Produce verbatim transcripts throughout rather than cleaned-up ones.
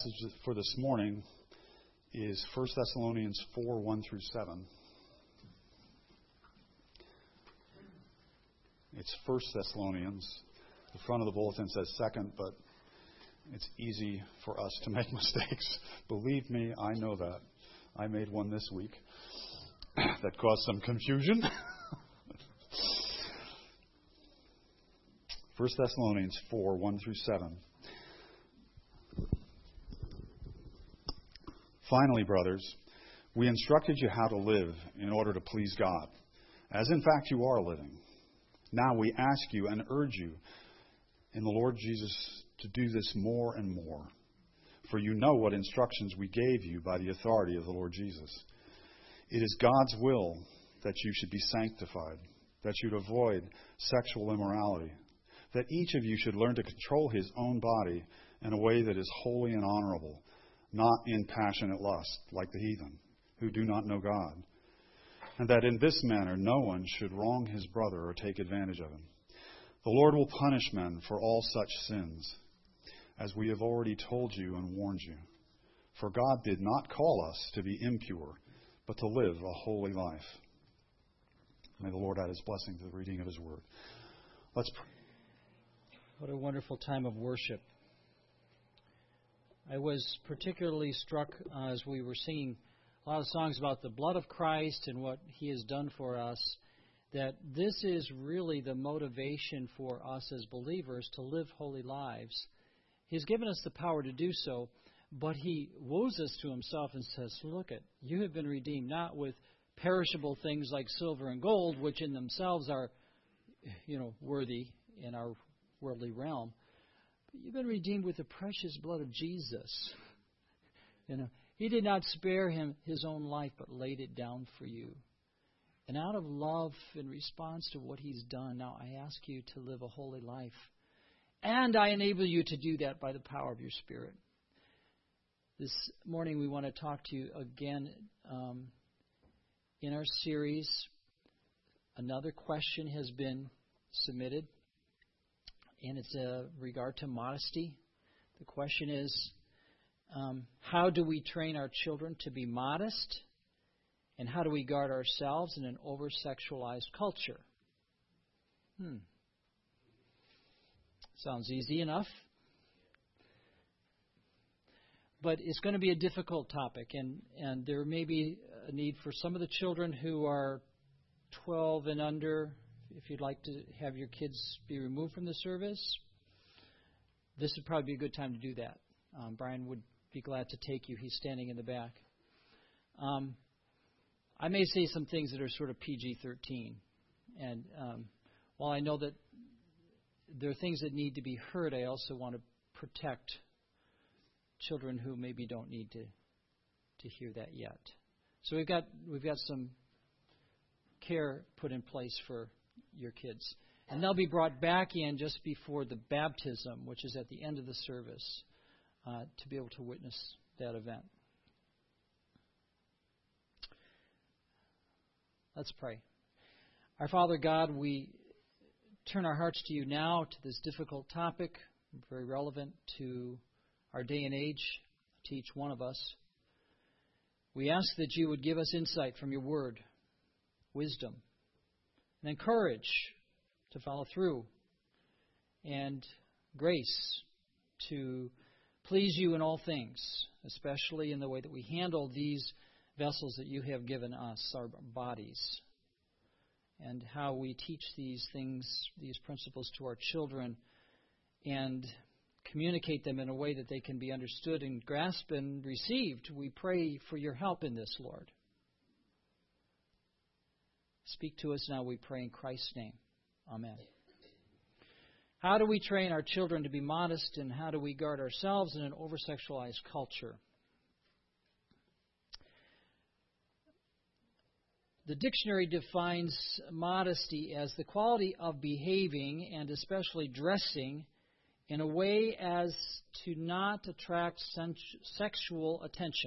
Passage for this morning is First Thessalonians four, one through seven. It's First Thessalonians. The front of the bulletin says second, but it's easy for us to make mistakes. Believe me, I know that. I made one this week that caused some confusion. First Thessalonians four, one through seven. Finally, brothers, we instructed you how to live in order to please God, as in fact you are living. Now we ask you and urge you in the Lord Jesus to do this more and more, for you know what instructions we gave you by the authority of the Lord Jesus. It is God's will that you should be sanctified, that you'd avoid sexual immorality, that each of you should learn to control his own body in a way that is holy and honorable, not in passionate lust, like the heathen, who do not know God, and that in this manner no one should wrong his brother or take advantage of him. The Lord will punish men for all such sins, as we have already told you and warned you. For God did not call us to be impure, but to live a holy life. May the Lord add his blessing to the reading of his word. Let's pray. What a wonderful time of worship. I was particularly struck uh, as we were singing a lot of songs about the blood of Christ and what he has done for us, that this is really the motivation for us as believers to live holy lives. He's given us the power to do so, but he woos us to himself and says, look it, you have been redeemed not with perishable things like silver and gold, which in themselves are, you know, worthy in our worldly realm. You've been redeemed with the precious blood of Jesus. You know, he did not spare him his own life, but laid it down for you. And out of love, in response to what he's done, now I ask you to live a holy life. And I enable you to do that by the power of your Spirit. This morning we want to talk to you again um, in our series. Another question has been submitted. And it's uh, regard to modesty. The question is, um, how do we train our children to be modest? And how do we guard ourselves in an over-sexualized culture? Hmm. Sounds easy enough. But it's going to be a difficult topic. And, and there may be a need for some of the children who are twelve and under. If you'd like to have your kids be removed from the service, this would probably be a good time to do that. Um, Brian would be glad to take you. He's standing in the back. Um, I may say some things that are sort of P G thirteen. And um, while I know that there are things that need to be heard, I also want to protect children who maybe don't need to to hear that yet. So we've got we've got some care put in place for your kids. And they'll be brought back in just before the baptism, which is at the end of the service, uh, to be able to witness that event. Let's pray. Our Father God, we turn our hearts to you now, to this difficult topic, very relevant to our day and age, to each one of us. We ask that you would give us insight from your word, wisdom, and courage to follow through, and grace to please you in all things, especially in the way that we handle these vessels that you have given us, our bodies, and how we teach these things, these principles to our children, and communicate them in a way that they can be understood and grasped and received. We pray for your help in this, Lord. Speak to us now, we pray in Christ's name. Amen. How do we train our children to be modest, and how do we guard ourselves in an over-sexualized culture? The dictionary defines modesty as the quality of behaving, and especially dressing, in a way as to not attract sexual attention.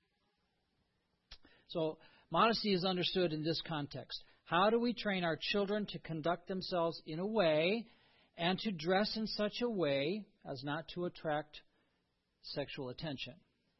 So, modesty is understood in this context. How do we train our children to conduct themselves in a way and to dress in such a way as not to attract sexual attention.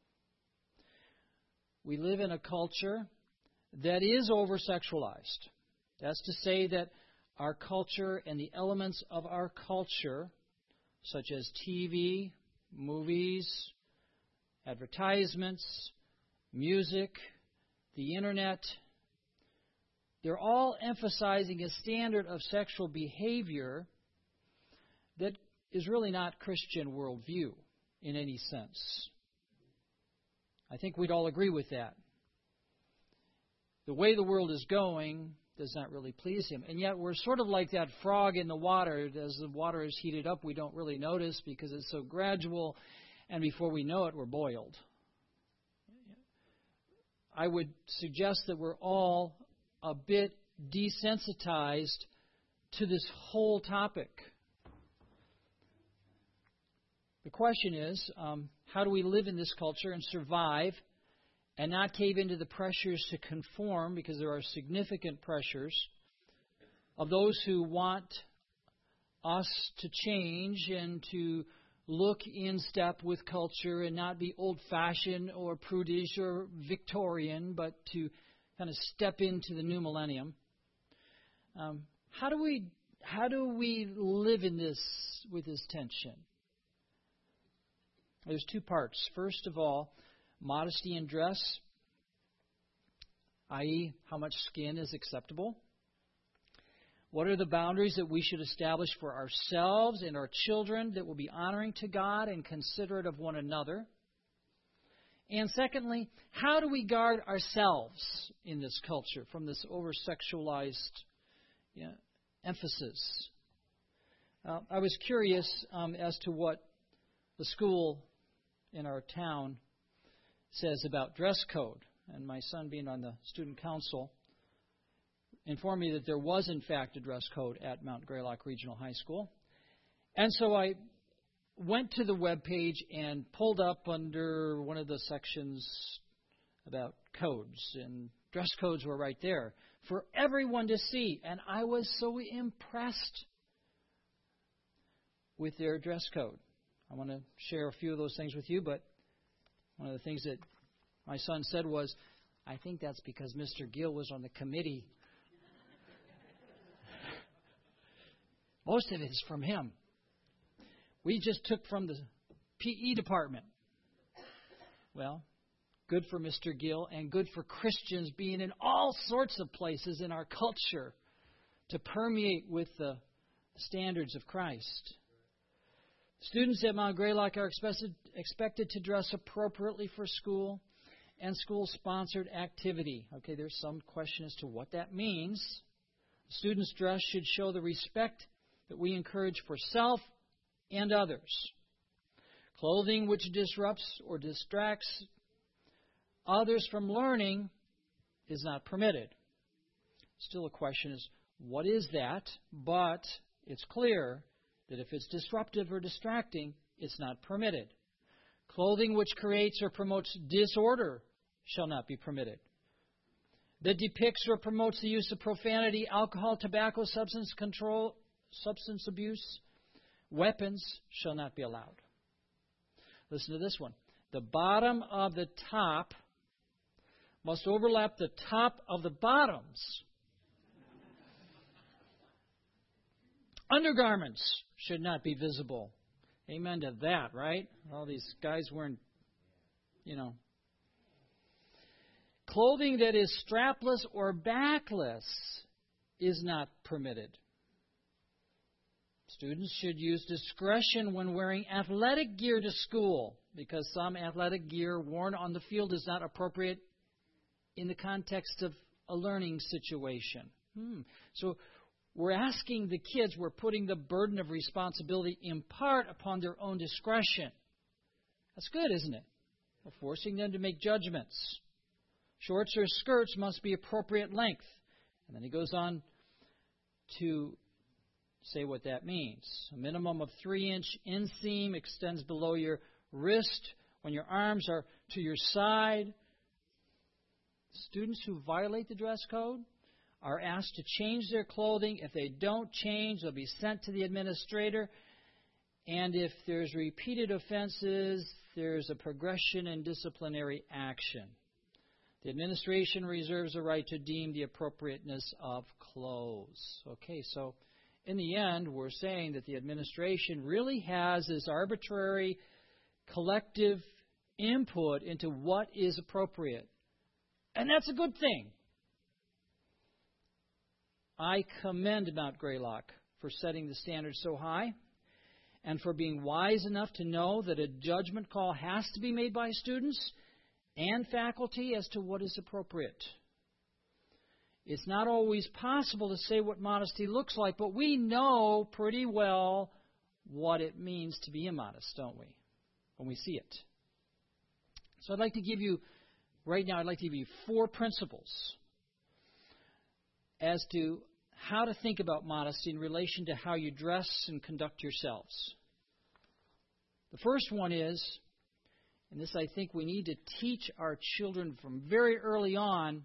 We live in a culture that is over-sexualized. That's to say that our culture and the elements of our culture, such as T V, movies, advertisements, music, the internet, they're all emphasizing a standard of sexual behavior that is really not Christian worldview in any sense. I think we'd all agree with that. The way the world is going does not really please Him. And yet we're sort of like that frog in the water. As the water is heated up, we don't really notice because it's so gradual, and before we know it, we're boiled. I would suggest that we're all a bit desensitized to this whole topic. The question is, um, how do we live in this culture and survive and not cave into the pressures to conform, because there are significant pressures of those who want us to change and to look in step with culture and not be old-fashioned or prudish or Victorian, but to kind of step into the new millennium. Um, how do we how do we live in this with this tension? There's two parts. First of all, modesty in dress, that is, how much skin is acceptable. What are the boundaries that we should establish for ourselves and our children that will be honoring to God and considerate of one another? And secondly, how do we guard ourselves in this culture from this over-sexualized you know, emphasis? Uh, I was curious um, as to what the school in our town says about dress code. And my son, being on the student council, informed me that there was, in fact, a dress code at Mount Greylock Regional High School. And so I went to the web page and pulled up under one of the sections about codes, and dress codes were right there for everyone to see. And I was so impressed with their dress code. I want to share a few of those things with you, but one of the things that my son said was, I think that's because Mister Gill was on the committee. Most of it is from him. We just took from the P E department. Well, good for Mister Gill and good for Christians being in all sorts of places in our culture to permeate with the standards of Christ. Students at Mount Greylock are expected, expected to dress appropriately for school and school-sponsored activity. Okay, there's some question as to what that means. Students' dress should show the respect that we encourage for self and others. Clothing which disrupts or distracts others from learning is not permitted. Still, a question is, what is that? But it's clear that if it's disruptive or distracting, it's not permitted. Clothing which creates or promotes disorder shall not be permitted. That depicts or promotes the use of profanity, alcohol, tobacco, substance control, substance abuse, weapons shall not be allowed. Listen to this one. The bottom of the top must overlap the top of the bottoms. Undergarments should not be visible. Amen to that, right? All these guys wearing, you know. Clothing that is strapless or backless is not permitted. Students should use discretion when wearing athletic gear to school, because some athletic gear worn on the field is not appropriate in the context of a learning situation. Hmm. So we're asking the kids, we're putting the burden of responsibility in part upon their own discretion. That's good, isn't it? We're forcing them to make judgments. Shorts or skirts must be appropriate length. And then he goes on to say what that means. A minimum of three-inch inseam extends below your wrist when your arms are to your side. Students who violate the dress code are asked to change their clothing. If they don't change, they'll be sent to the administrator. And if there's repeated offenses, there's a progression in disciplinary action. The administration reserves the right to deem the appropriateness of clothes. Okay, so in the end, we're saying that the administration really has this arbitrary collective input into what is appropriate. And that's a good thing. I commend Mount Greylock for setting the standard so high and for being wise enough to know that a judgment call has to be made by students and faculty as to what is appropriate. It's not always possible to say what modesty looks like, but we know pretty well what it means to be immodest, don't we, when we see it. So I'd like to give you, right now, I'd like to give you four principles as to how to think about modesty in relation to how you dress and conduct yourselves. The first one is, and this I think we need to teach our children from very early on,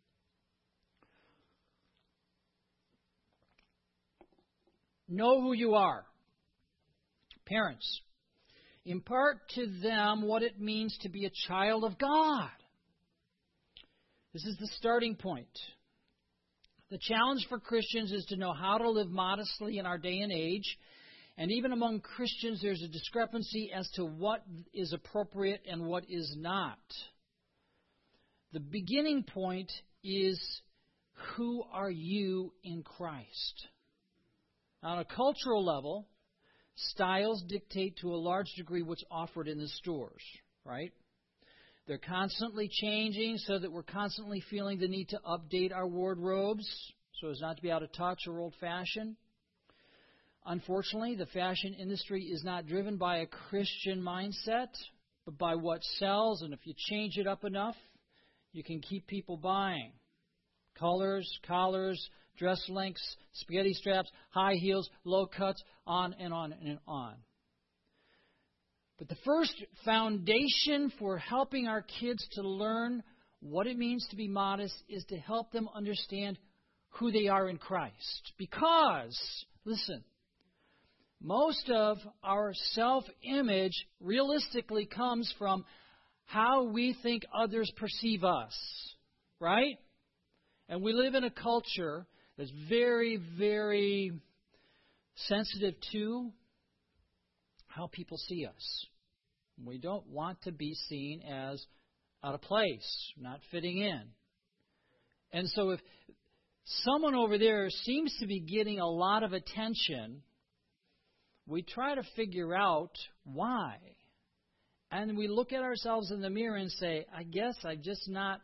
know who you are. Parents, impart to them what it means to be a child of God. This is the starting point. The challenge for Christians is to know how to live modestly in our day and age. And even among Christians, there's a discrepancy as to what is appropriate and what is not. The beginning point is, who are you in Christ? On a cultural level, styles dictate to a large degree what's offered in the stores, right? They're constantly changing so that we're constantly feeling the need to update our wardrobes so as not to be out of touch or old-fashioned. Unfortunately, the fashion industry is not driven by a Christian mindset, but by what sells, and if you change it up enough, you can keep people buying. Colors, collars, dress lengths, spaghetti straps, high heels, low cuts, on and on and on. But the first foundation for helping our kids to learn what it means to be modest is to help them understand who they are in Christ. Because, listen, most of our self-image realistically comes from how we think others perceive us, right? And we live in a culture that's very, very sensitive to how people see us. We don't want to be seen as out of place, not fitting in. And so if someone over there seems to be getting a lot of attention, we try to figure out why. And we look at ourselves in the mirror and say, I guess I'm just not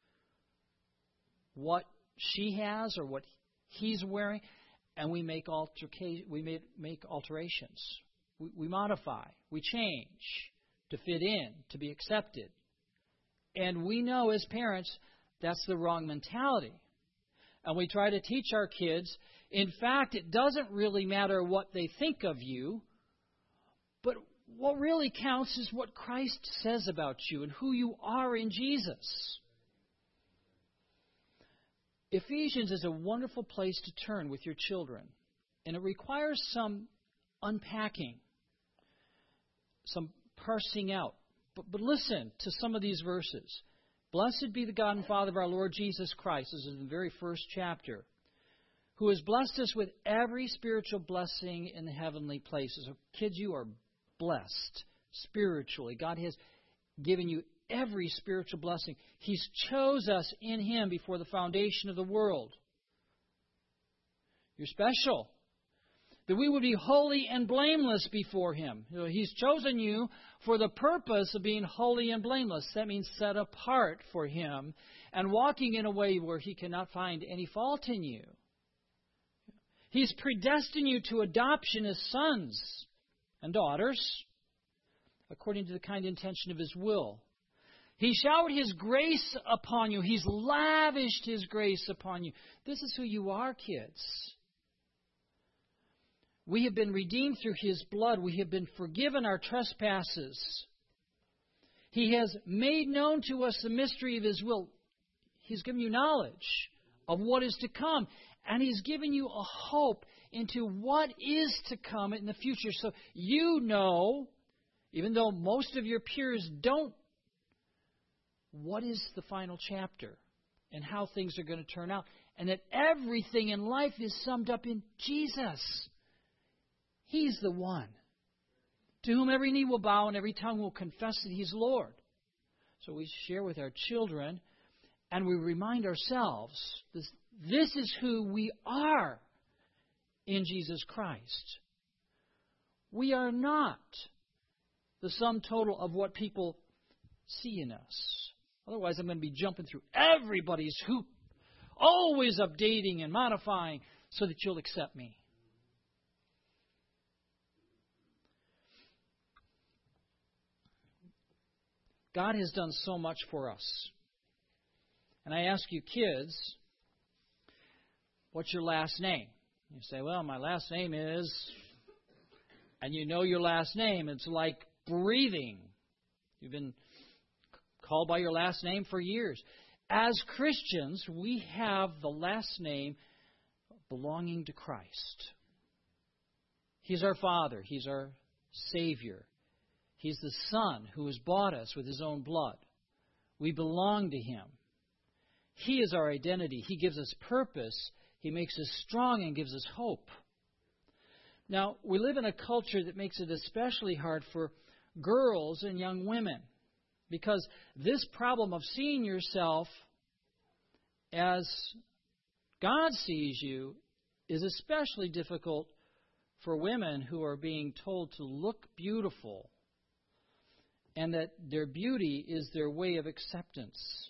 what she has or what he's wearing. And we make alterca- we make, make alterations. We, we modify. We change to fit in, to be accepted. And we know as parents that's the wrong mentality. And we try to teach our kids, in fact, it doesn't really matter what they think of you, but what really counts is what Christ says about you and who you are in Jesus. Ephesians is a wonderful place to turn with your children, and it requires some unpacking, some parsing out. But, but listen to some of these verses. Blessed be the God and Father of our Lord Jesus Christ, this is in the very first chapter, who has blessed us with every spiritual blessing in the heavenly places. So kids, you are blessed spiritually. God has given you every spiritual blessing. He's chose us in Him before the foundation of the world. You're special. That we would be holy and blameless before Him. You know, He's chosen you for the purpose of being holy and blameless. That means set apart for Him and walking in a way where He cannot find any fault in you. He's predestined you to adoption as sons and daughters according to the kind intention of His will. He showered His grace upon you. He's lavished His grace upon you. This is who you are, kids. We have been redeemed through His blood. We have been forgiven our trespasses. He has made known to us the mystery of His will. He's given you knowledge of what is to come. And He's given you a hope into what is to come in the future. So you know, even though most of your peers don't, what is the final chapter and how things are going to turn out? And that everything in life is summed up in Jesus. He's the one to whom every knee will bow and every tongue will confess that He's Lord. So we share with our children and we remind ourselves this, this is who we are in Jesus Christ. We are not the sum total of what people see in us. Otherwise, I'm going to be jumping through everybody's hoop, always updating and modifying so that you'll accept me. God has done so much for us. And I ask you kids, what's your last name? You say, well, my last name is, and you know your last name. It's like breathing. You've been called by your last name for years. As Christians, we have the last name belonging to Christ. He's our Father. He's our Savior. He's the Son who has bought us with His own blood. We belong to Him. He is our identity. He gives us purpose. He makes us strong and gives us hope. Now, we live in a culture that makes it especially hard for girls and young women because this problem of seeing yourself as God sees you is especially difficult for women who are being told to look beautiful and that their beauty is their way of acceptance.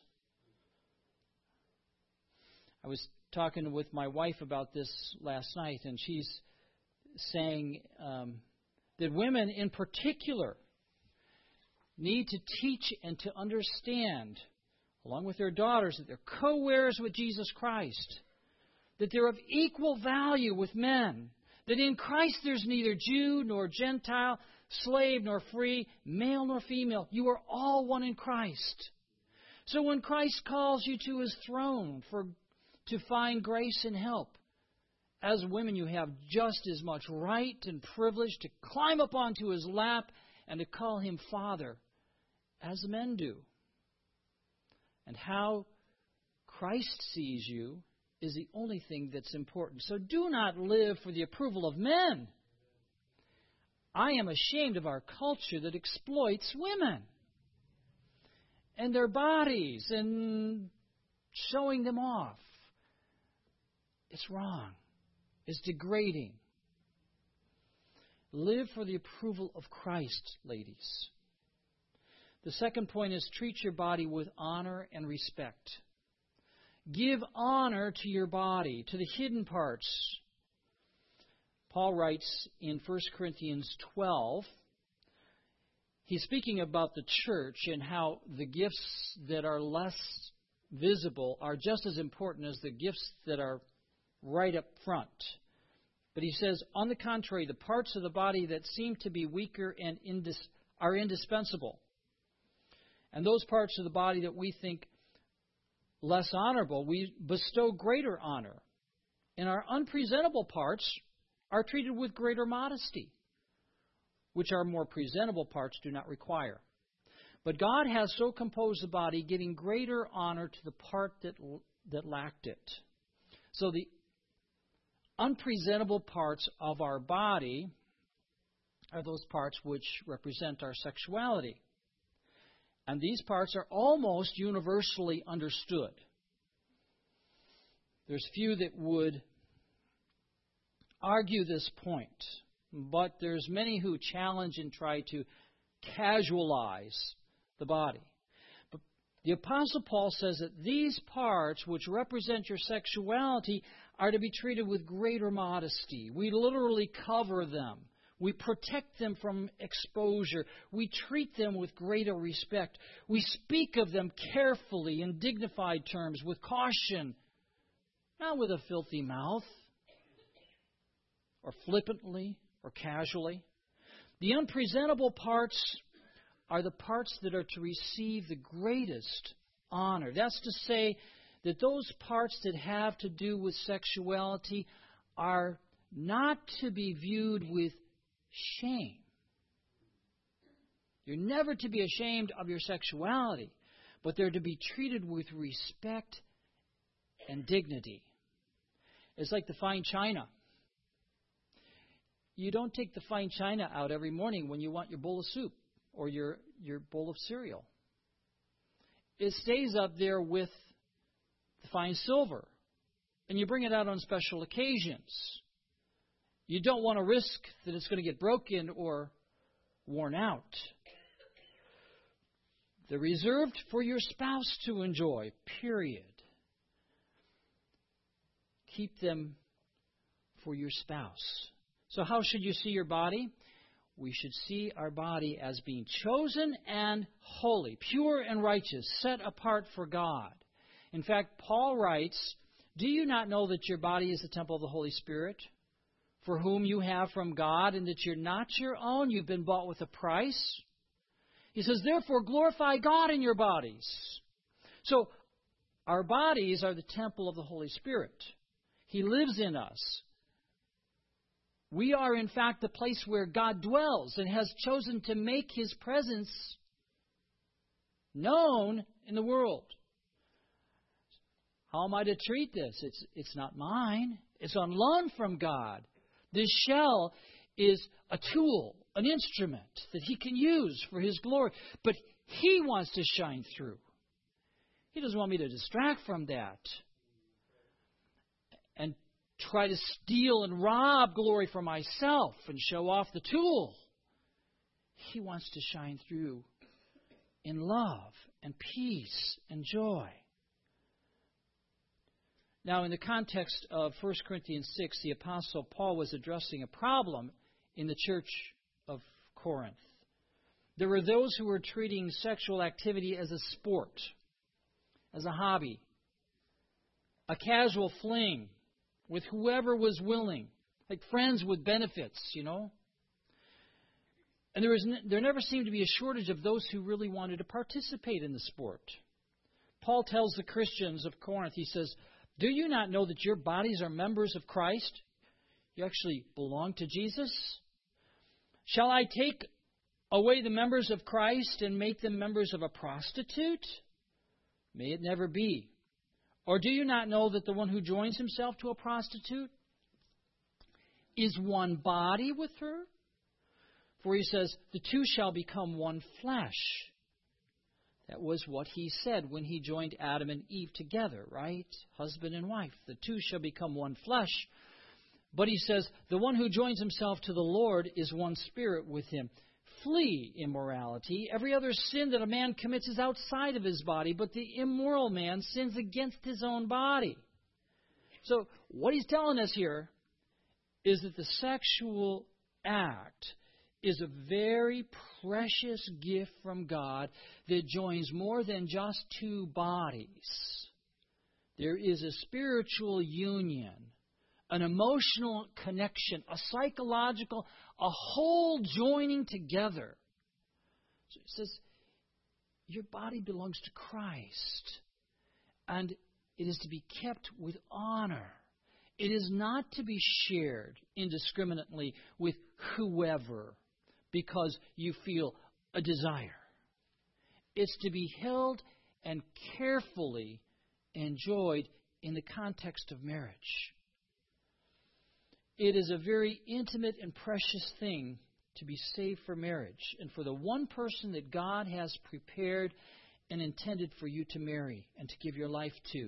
I was talking with my wife about this last night, and she's saying um, that women in particular need to teach and to understand, along with their daughters, that they're co-heirs with Jesus Christ, that they're of equal value with men, that in Christ there's neither Jew nor Gentile, slave nor free, male nor female. You are all one in Christ. So when Christ calls you to His throne for to find grace and help, as women you have just as much right and privilege to climb up onto His lap and to call Him Father as men do. And how Christ sees you is the only thing that's important. So do not live for the approval of men. I am ashamed of our culture that exploits women and their bodies and showing them off. It's wrong. It's degrading. Live for the approval of Christ, ladies. The second point is treat your body with honor and respect. Give honor to your body, to the hidden parts. Paul writes in First Corinthians twelve, he's speaking about the church and how the gifts that are less visible are just as important as the gifts that are right up front. But he says, on the contrary, the parts of the body that seem to be weaker and indis- are indispensable. And those parts of the body that we think less honorable, we bestow greater honor. And our unpresentable parts are treated with greater modesty, which our more presentable parts do not require. But God has so composed the body, giving greater honor to the part that that lacked it. So the unpresentable parts of our body are those parts which represent our sexuality. And these parts are almost universally understood. There's few that would argue this point, but there's many who challenge and try to casualize the body. But the Apostle Paul says that these parts which represent your sexuality are to be treated with greater modesty. We literally cover them. We protect them from exposure. We treat them with greater respect. We speak of them carefully in dignified terms, with caution, not with a filthy mouth, or flippantly, or casually. The unpresentable parts are the parts that are to receive the greatest honor. That's to say that those parts that have to do with sexuality are not to be viewed with shame, You're never to be ashamed of your sexuality, but they're to be treated with respect and dignity. It's like the fine china. You don't take the fine china out every morning when you want your bowl of soup or your, your bowl of cereal. It stays up there with the fine silver, and you bring it out on special occasions. You don't want to risk that it's going to get broken or worn out. They're reserved for your spouse to enjoy, period. Keep them for your spouse. So how should you see your body? We should see our body as being chosen and holy, pure and righteous, set apart for God. In fact, Paul writes, "Do you not know that your body is the temple of the Holy Spirit, for whom you have from God, and that you're not your own? You've been bought with a price." He says, "Therefore glorify God in your bodies." So our bodies are the temple of the Holy Spirit. He lives in us. We are, in fact, the place where God dwells and has chosen to make His presence known in the world. How am I to treat this? It's, it's not mine. It's on loan from God. This shell is a tool, an instrument that He can use for His glory. But He wants to shine through. He doesn't want me to distract from that and try to steal and rob glory for myself and show off the tool. He wants to shine through in love and peace and joy. Now, in the context of First Corinthians six, the Apostle Paul was addressing a problem in the church of Corinth. There were those who were treating sexual activity as a sport, as a hobby, a casual fling with whoever was willing, like friends with benefits, you know. And there, was, there never seemed to be a shortage of those who really wanted to participate in the sport. Paul tells the Christians of Corinth, he says, "Do you not know that your bodies are members of Christ? You actually belong to Jesus. Shall I take away the members of Christ and make them members of a prostitute? May it never be. Or do you not know that the one who joins himself to a prostitute is one body with her? For he says, the two shall become one flesh." That was what he said when he joined Adam and Eve together, right? Husband and wife. The two shall become one flesh. But he says, the one who joins himself to the Lord is one spirit with him. Flee immorality. Every other sin that a man commits is outside of his body, but the immoral man sins against his own body. So what he's telling us here is that the sexual act is a very precious gift from God that joins more than just two bodies. There is a spiritual union, an emotional connection, a psychological, a whole joining together. So it says, your body belongs to Christ, and it is to be kept with honor. It is not to be shared indiscriminately with whoever because you feel a desire. It's to be held and carefully enjoyed in the context of marriage. It is a very intimate and precious thing to be saved for marriage and for the one person that God has prepared and intended for you to marry and to give your life to.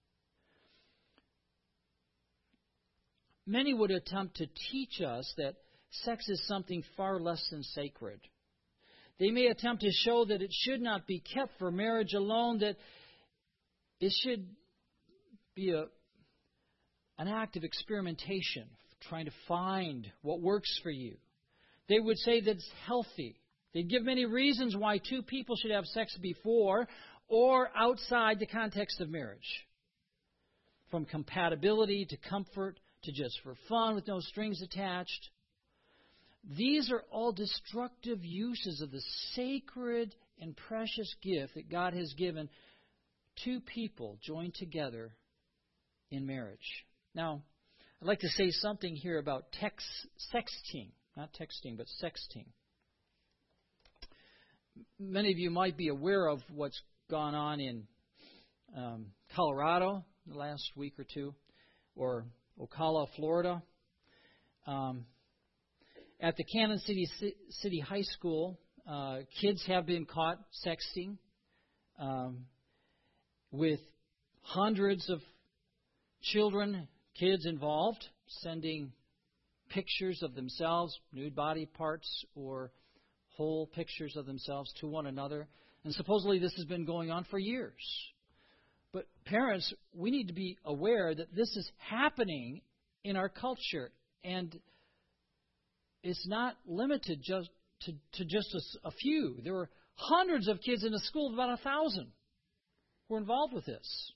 Many would attempt to teach us that sex is something far less than sacred. They may attempt to show that it should not be kept for marriage alone, that it should be a, an act of experimentation, trying to find what works for you. They would say that it's healthy. They'd give many reasons why two people should have sex before or outside the context of marriage. From compatibility to comfort to just for fun with no strings attached. These are all destructive uses of the sacred and precious gift that God has given two people joined together in marriage. Now, I'd like to say something here about text, sexting. Not texting, but sexting. many of you might be aware of what's gone on in um, Colorado the last week or two, or Ocala, Florida. Um, at the Kansas City City High School, uh, kids have been caught sexting um, with hundreds of children, kids involved, sending pictures of themselves, nude body parts, or whole pictures of themselves to one another. And supposedly this has been going on for years. But parents, we need to be aware that this is happening in our culture. And it's not limited just to, to just a, a few. There were hundreds of kids in a school of about a thousand who were involved with this.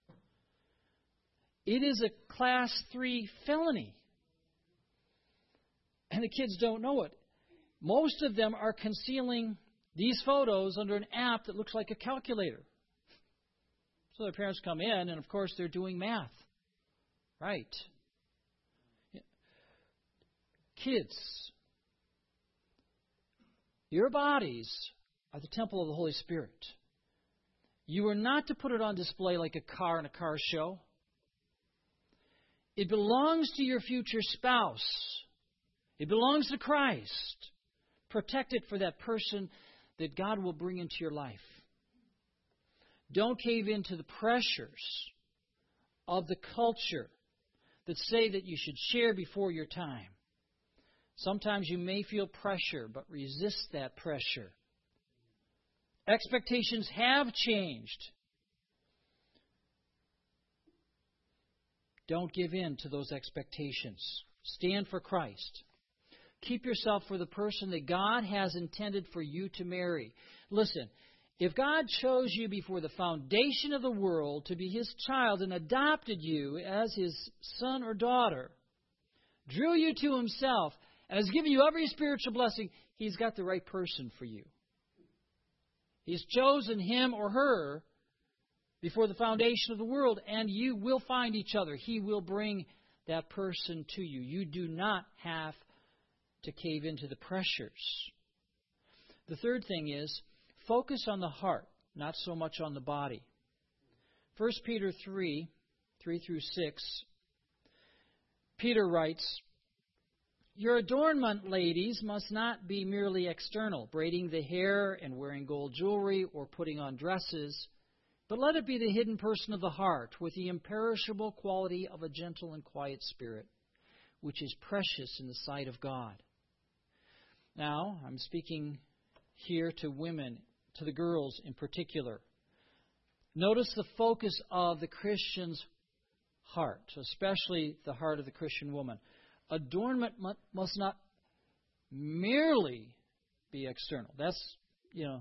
It is a class three felony. And the kids don't know it. Most of them are concealing these photos under an app that looks like a calculator. So their parents come in, and of course they're doing math. Right. Kids, your bodies are the temple of the Holy Spirit. You are not to put it on display like a car in a car show. It belongs to your future spouse. It belongs to Christ. Protect it for that person that God will bring into your life. Don't cave into the pressures of the culture that say that you should share before your time. Sometimes you may feel pressure, but resist that pressure. Expectations have changed. Don't give in to those expectations. Stand for Christ. Keep yourself for the person that God has intended for you to marry. Listen, if God chose you before the foundation of the world to be His child and adopted you as His son or daughter, drew you to Himself, and has given you every spiritual blessing, He's got the right person for you. He's chosen him or her before the foundation of the world, and you will find each other. He will bring that person to you. You do not have to cave into the pressures. The third thing is, focus on the heart, not so much on the body. First Peter three, three through six, Peter writes, "Your adornment, ladies, must not be merely external, braiding the hair and wearing gold jewelry or putting on dresses, but let it be the hidden person of the heart, with the imperishable quality of a gentle and quiet spirit, which is precious in the sight of God." Now, I'm speaking here to women, to the girls in particular. Notice the focus of the Christian's heart, especially the heart of the Christian woman. Adornment must not merely be external. That's, you know,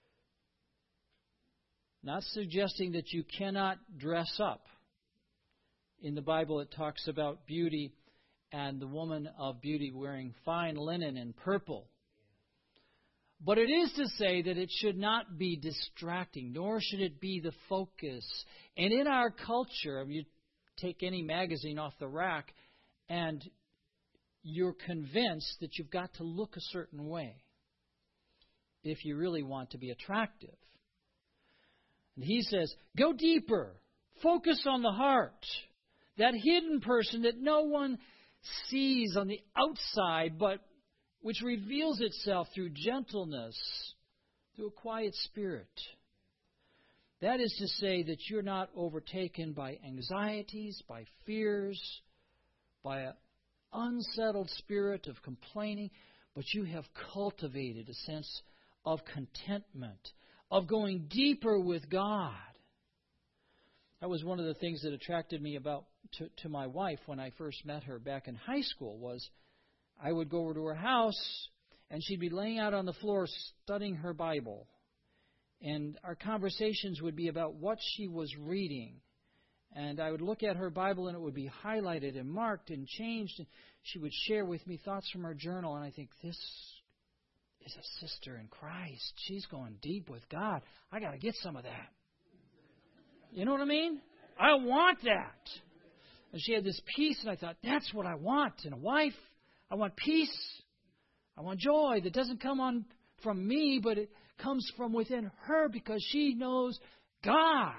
not suggesting that you cannot dress up. In the Bible, it talks about beauty and the woman of beauty wearing fine linen and purple. But it is to say that it should not be distracting, nor should it be the focus. And in our culture, you take any magazine off the rack, and you're convinced that you've got to look a certain way if you really want to be attractive. And he says, go deeper. Focus on the heart. That hidden person that no one sees on the outside, but which reveals itself through gentleness, through a quiet spirit. That is to say that you're not overtaken by anxieties, by fears, by an unsettled spirit of complaining, but you have cultivated a sense of contentment, of going deeper with God. That was one of the things that attracted me about to, to my wife when I first met her back in high school. Was I would go over to her house and she'd be laying out on the floor studying her Bible, and our conversations would be about what she was reading. And I would look at her Bible and it would be highlighted and marked and changed, and she would share with me thoughts from her journal, and I think, this is a sister in Christ. She's going deep with God. I got to get some of that. You know what I mean? I want that. And she had this peace, and I thought, that's what I want in a wife. I want peace. I want joy that doesn't come on from me, but it comes from within her because she knows God.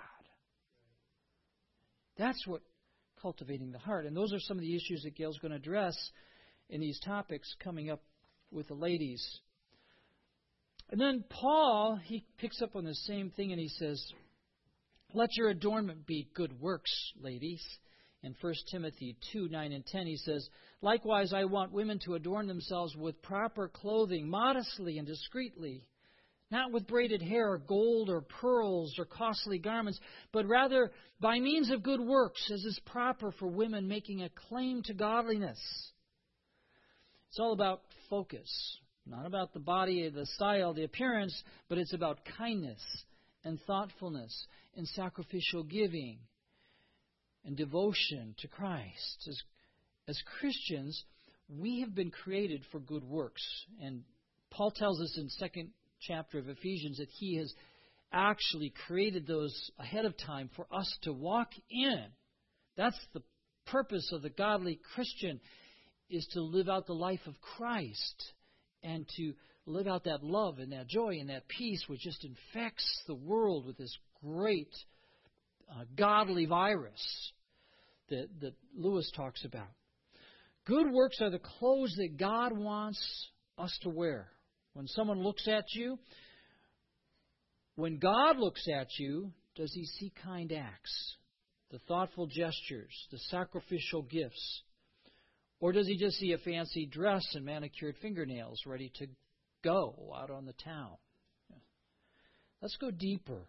That's what cultivating the heart. And those are some of the issues that Gail's going to address in these topics coming up with the ladies. And then Paul, he picks up on the same thing and he says, let your adornment be good works, ladies. In First Timothy two, nine and ten, he says, likewise, I want women to adorn themselves with proper clothing, modestly and discreetly, not with braided hair or gold or pearls or costly garments, but rather by means of good works, as is proper for women making a claim to godliness. It's all about focus, not about the body, the style, the appearance, but it's about kindness and thoughtfulness and sacrificial giving and devotion to Christ. As, as Christians, we have been created for good works. And Paul tells us in second chapter of Ephesians that he has actually created those ahead of time for us to walk in. That's the purpose of the godly Christian, is to live out the life of Christ and to live out that love and that joy and that peace which just infects the world with this great uh, godly virus that, that Lewis talks about. Good works are the clothes that God wants us to wear. When someone looks at you, when God looks at you, does he see kind acts, the thoughtful gestures, the sacrificial gifts? Or does he just see a fancy dress and manicured fingernails ready to go out on the town? Let's go deeper.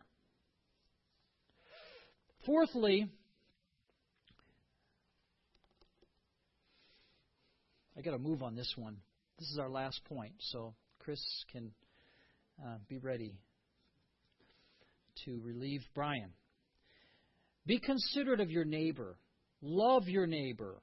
Fourthly, I got to move on this one. This is our last point, so Chris can uh, be ready to relieve Brian. Be considerate of your neighbor. Love your neighbor.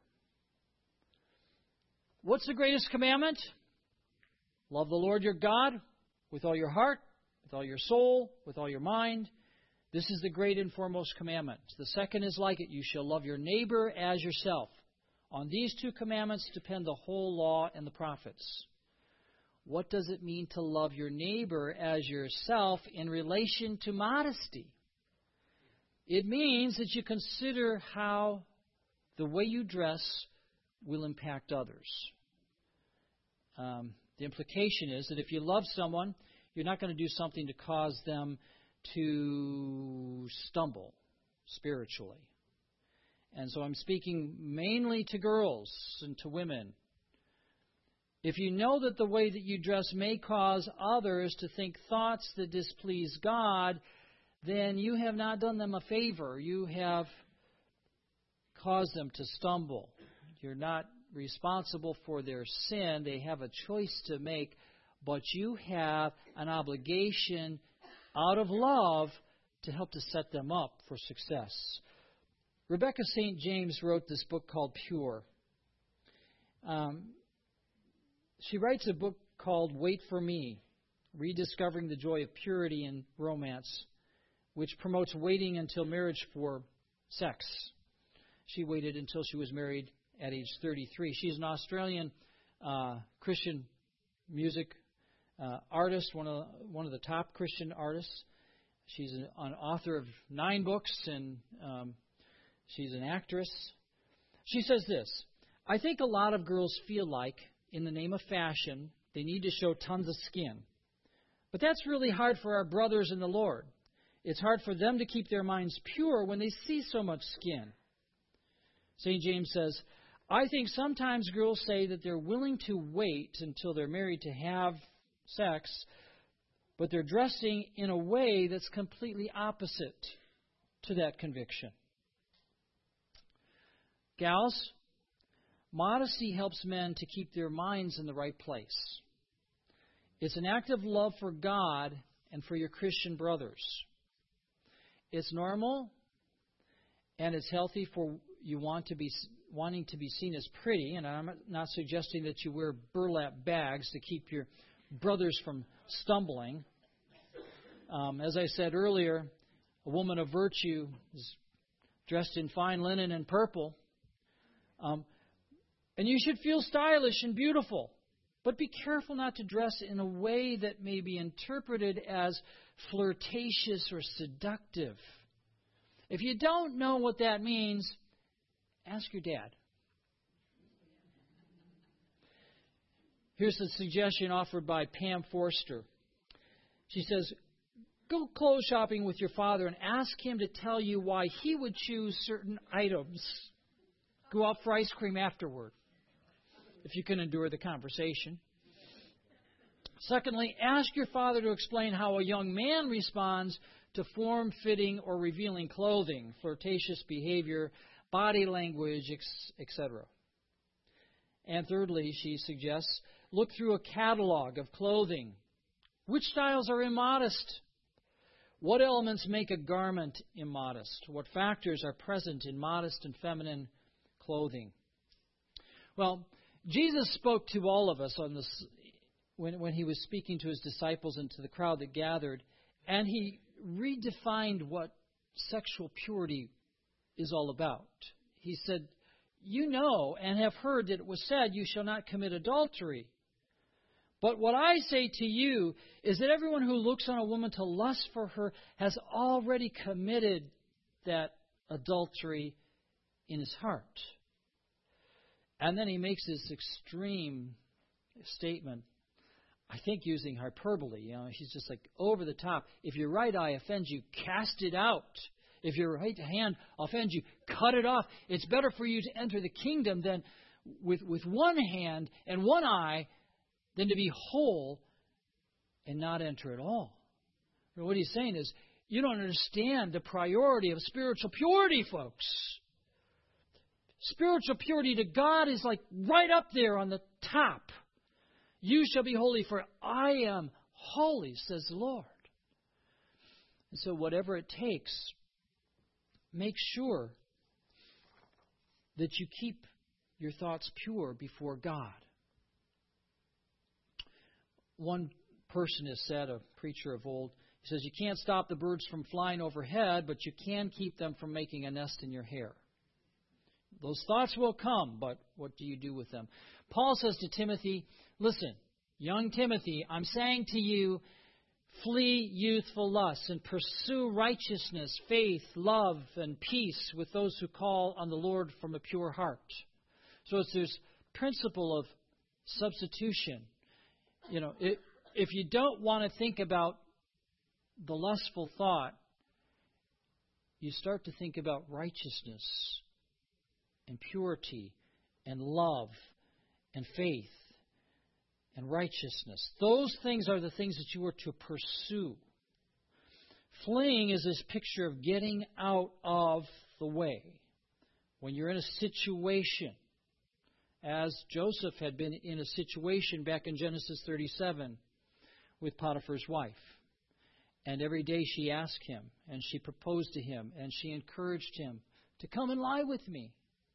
What's the greatest commandment? Love the Lord your God with all your heart, with all your soul, with all your mind. This is the great and foremost commandment. The second is like it. You shall love your neighbor as yourself. On these two commandments depend the whole law and the prophets. What does it mean to love your neighbor as yourself in relation to modesty? It means that you consider how the way you dress will impact others. Um, the implication is that if you love someone, you're not going to do something to cause them to stumble spiritually. And so I'm speaking mainly to girls and to women. If you know that the way that you dress may cause others to think thoughts that displease God, then you have not done them a favor. You have caused them to stumble. You're not responsible for their sin. They have a choice to make, but you have an obligation out of love to help to set them up for success. Rebecca Saint James wrote this book called Pure. Um, she writes a book called Wait for Me, Rediscovering the Joy of Purity in Romance, which promotes waiting until marriage for sex. She waited until she was married at age thirty-three. She's an Australian uh, Christian music uh, artist, one of one of the top Christian artists. She's an, an author of nine books, and um, she's an actress. She says this: I think a lot of girls feel like, in the name of fashion, they need to show tons of skin. But that's really hard for our brothers in the Lord. It's hard for them to keep their minds pure when they see so much skin. Saint James says, I think sometimes girls say that they're willing to wait until they're married to have sex, but they're dressing in a way that's completely opposite to that conviction. Gals, modesty helps men to keep their minds in the right place. It's an act of love for God and for your Christian brothers. It's normal and it's healthy for you want to be wanting to be seen as pretty, and I'm not suggesting that you wear burlap bags to keep your brothers from stumbling. Um, as I said earlier, a woman of virtue is dressed in fine linen and purple. Um, and you should feel stylish and beautiful. But be careful not to dress in a way that may be interpreted as flirtatious or seductive. If you don't know what that means, ask your dad. Here's a suggestion offered by Pam Forster. She says, go clothes shopping with your father and ask him to tell you why he would choose certain items. Go out for ice cream afterward, if you can endure the conversation. Secondly, ask your father to explain how a young man responds to form-fitting or revealing clothing, flirtatious behavior, body language, et cetera. And thirdly, she suggests, look through a catalog of clothing. Which styles are immodest? What elements make a garment immodest? What factors are present in modest and feminine clothing? Well, Jesus spoke to all of us on this when, when he was speaking to his disciples and to the crowd that gathered, and he redefined what sexual purity is all about. He said, you know and have heard that it was said, you shall not commit adultery. But what I say to you is that everyone who looks on a woman to lust for her has already committed that adultery in his heart. And then he makes this extreme statement, I think using hyperbole. You know, he's just like over the top. If your right eye offends you, cast it out. If your right hand offends you, cut it off. It's better for you to enter the kingdom than with, with one hand and one eye than to be whole and not enter at all. And what he's saying is, you don't understand the priority of spiritual purity, folks. Spiritual purity to God is like right up there on the top. You shall be holy, for I am holy, says the Lord. And so whatever it takes, make sure that you keep your thoughts pure before God. One person has said, a preacher of old, he says, you can't stop the birds from flying overhead, but you can keep them from making a nest in your hair. Those thoughts will come, but what do you do with them? Paul says to Timothy, listen, young Timothy, I'm saying to you, flee youthful lusts and pursue righteousness, faith, love, and peace with those who call on the Lord from a pure heart. So it's this principle of substitution. You know, it, if you don't want to think about the lustful thought, you start to think about righteousness and purity and love and faith and righteousness. Those things are the things that you are to pursue. Fleeing is this picture of getting out of the way. When you're in a situation, as Joseph had been in a situation back in Genesis thirty-seven with Potiphar's wife. And every day she asked him, and she proposed to him, and she encouraged him to come and lie with me.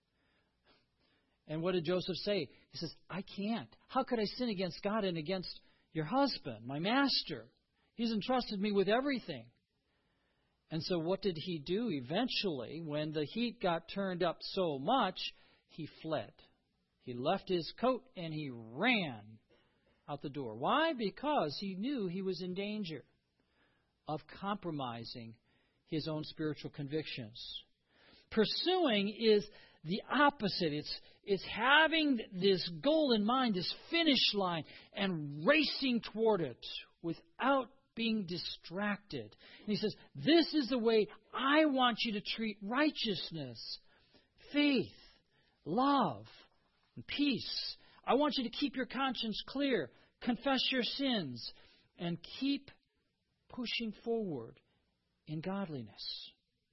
And what did Joseph say? He says, I can't. How could I sin against God and against your husband, my master? He's entrusted me with everything. And so what did he do? Eventually, when the heat got turned up so much, he fled. He left his coat and he ran out the door. Why? Because he knew he was in danger of compromising his own spiritual convictions. Pursuing is the opposite. It's, it's having this goal in mind, this finish line, and racing toward it without being distracted. And he says, this is the way I want you to treat righteousness, faith, love, and peace. I want you to keep your conscience clear, confess your sins, and keep pushing forward in godliness.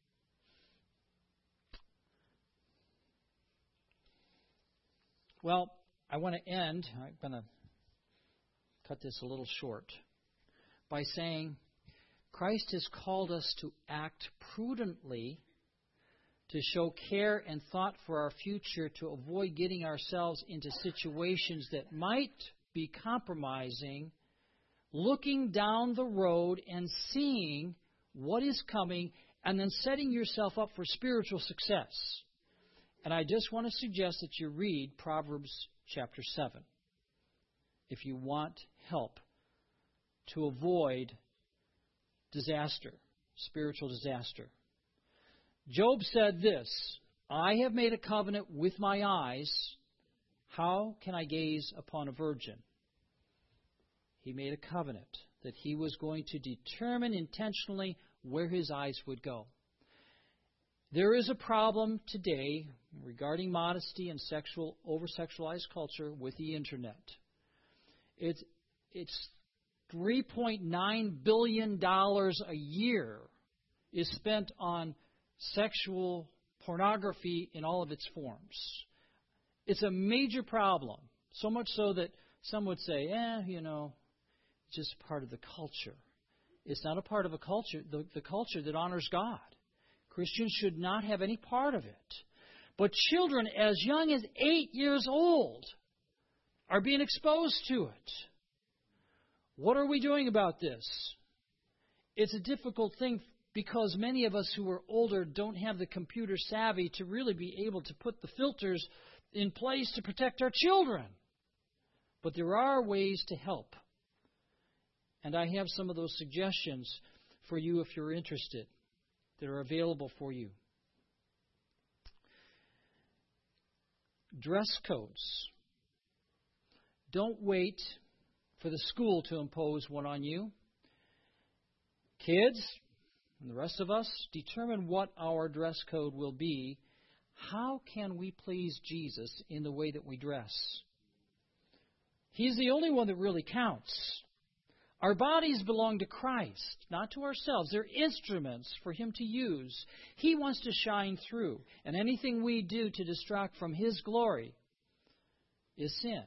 Well, I want to end, I'm going to cut this a little short, by saying Christ has called us to act prudently, to show care and thought for our future, to avoid getting ourselves into situations that might be compromising, looking down the road and seeing what is coming, and then setting yourself up for spiritual success. And I just want to suggest that you read Proverbs chapter seven. if you want help to avoid disaster, spiritual disaster. Job said this, I have made a covenant with my eyes. How can I gaze upon a virgin? He made a covenant that he was going to determine intentionally where his eyes would go. There is a problem today regarding modesty and sexual over-sexualized culture with the Internet. It's, it's three point nine billion dollars a year is spent on sexual pornography in all of its forms. It's a major problem, so much so that some would say, eh, you know, it's just part of the culture. It's not a part of a culture, the, the culture that honors God. Christians should not have any part of it. But children as young as eight years old are being exposed to it. What are we doing about this? It's a difficult thing because many of us who are older don't have the computer savvy to really be able to put the filters in place to protect our children. But there are ways to help. And I have some of those suggestions for you if you're interested that are available for you. Dress codes. Don't wait for the school to impose one on you. Kids, and the rest of us, determine what our dress code will be. How can we please Jesus in the way that we dress? He's the only one that really counts. Our bodies belong to Christ, not to ourselves. They're instruments for Him to use. He wants to shine through. And anything we do to distract from His glory is sin.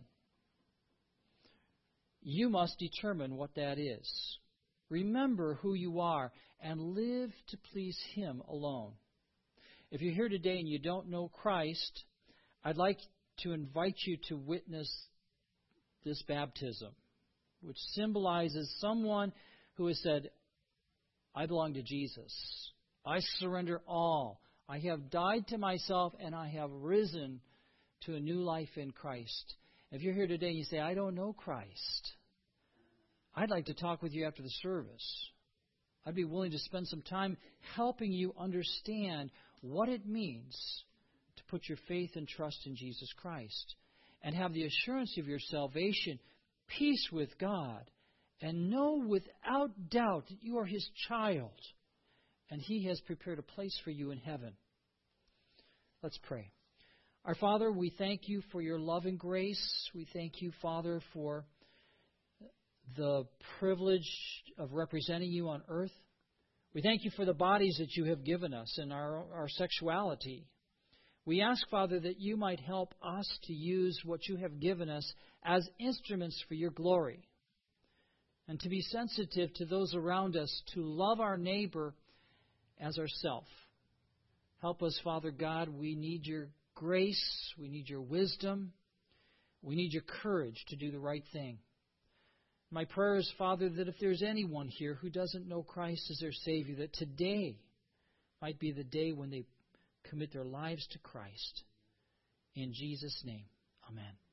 You must determine what that is. Remember who you are and live to please Him alone. If you're here today and you don't know Christ, I'd like to invite you to witness this baptism, which symbolizes someone who has said, I belong to Jesus. I surrender all. I have died to myself and I have risen to a new life in Christ. If you're here today and you say, I don't know Christ, I'd like to talk with you after the service. I'd be willing to spend some time helping you understand what it means to put your faith and trust in Jesus Christ and have the assurance of your salvation, peace with God, and know without doubt that you are His child and He has prepared a place for you in heaven. Let's pray. Our Father, we thank You for Your love and grace. We thank You, Father, for the privilege of representing You on earth. We thank You for the bodies that You have given us and our, our sexuality. We ask, Father, that You might help us to use what You have given us as instruments for Your glory and to be sensitive to those around us, to love our neighbor as ourself. Help us, Father God. We need Your grace. We need Your wisdom. We need Your courage to do the right thing. My prayer is, Father, that if there's anyone here who doesn't know Christ as their Savior, that today might be the day when they commit their lives to Christ. In Jesus' name, amen.